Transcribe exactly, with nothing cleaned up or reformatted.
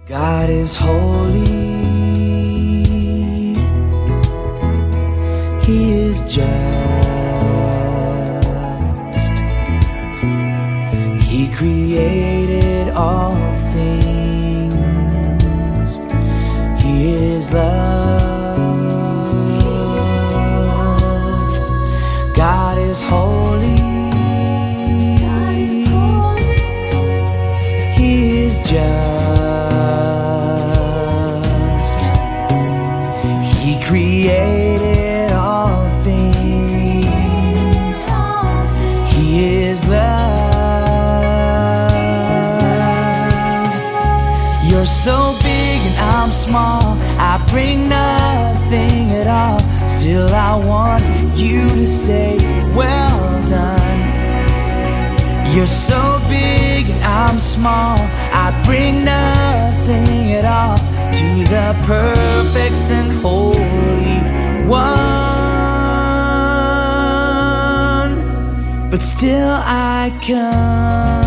God is holy, He is just. He created all things. He is love. God is holy, He is just. He created all things. He is love. You're so big and I'm small. I bring nothing at all. Still I want you to say, well done. You're so big and I'm small. I bring nothing at all to the perfect and holy one. But still I come.